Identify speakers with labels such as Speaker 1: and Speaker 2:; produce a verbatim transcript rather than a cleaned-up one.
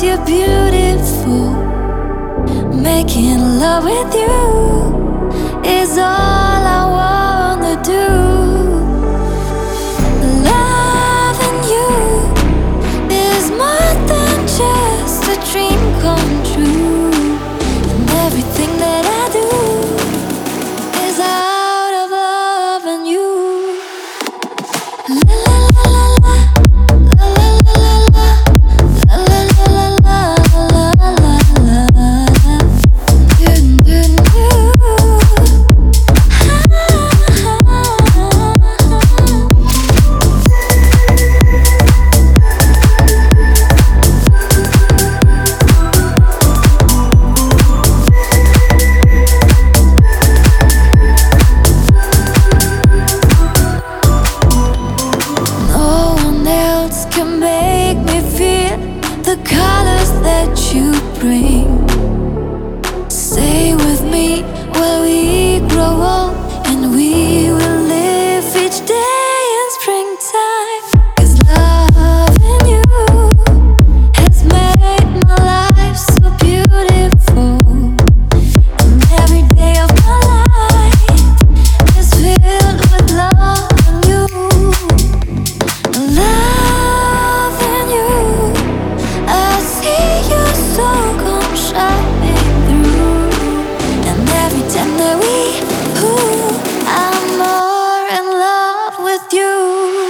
Speaker 1: you're beautiful. Making love with you is all I wanna do. Loving you is more than just a dream come true. And everything that I do is out of loving you. La la la la la. La la la la la. La la la la la. La la la la. Do do do. No one else can make me feel the colors that you bring. Stay with me while we grow old, and we will live each day in springtime. 'Cause loving you has made my life so beautiful. And every day of my life is filled with love and you. Loving you, I see your soul come shining through. And every time that we, ooh, I'm more in love with you.